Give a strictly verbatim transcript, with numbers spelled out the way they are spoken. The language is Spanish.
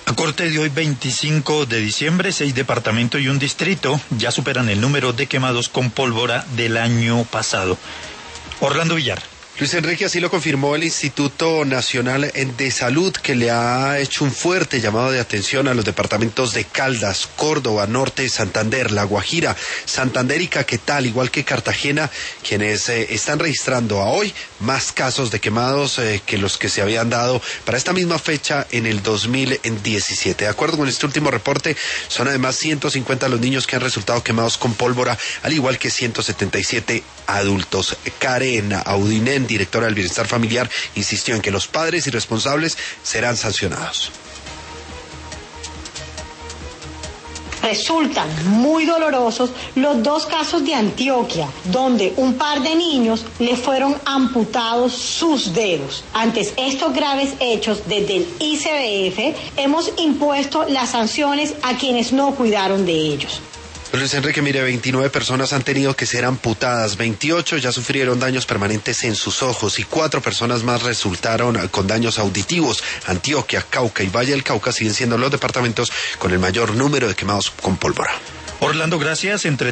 A corte de hoy, veinticinco de diciembre, seis departamentos y un distrito ya superan el número de quemados con pólvora del año pasado. Orlando Villar. Luis Enrique, así lo confirmó el Instituto Nacional de Salud, que le ha hecho un fuerte llamado de atención a los departamentos de Caldas, Córdoba, Norte, Santander, La Guajira, Santander y Caquetá, igual que Cartagena, quienes eh, están registrando a hoy más casos de quemados eh, que los que se habían dado para esta misma fecha en el dos mil diecisiete. De acuerdo con este último reporte, son además ciento cincuenta los niños que han resultado quemados con pólvora, al igual que ciento setenta y siete adultos. Karen Audinen, directora del Bienestar Familiar, insistió en que los padres irresponsables serán sancionados. Resultan muy dolorosos los dos casos de Antioquia, donde un par de niños le fueron amputados sus dedos. Ante estos graves hechos, desde el I C B F hemos impuesto las sanciones a quienes no cuidaron de ellos. Luis Enrique, mire, veintinueve personas han tenido que ser amputadas, veintiocho ya sufrieron daños permanentes en sus ojos y cuatro personas más resultaron con daños auditivos. Antioquia, Cauca y Valle del Cauca siguen siendo los departamentos con el mayor número de quemados con pólvora. Orlando, gracias. Entre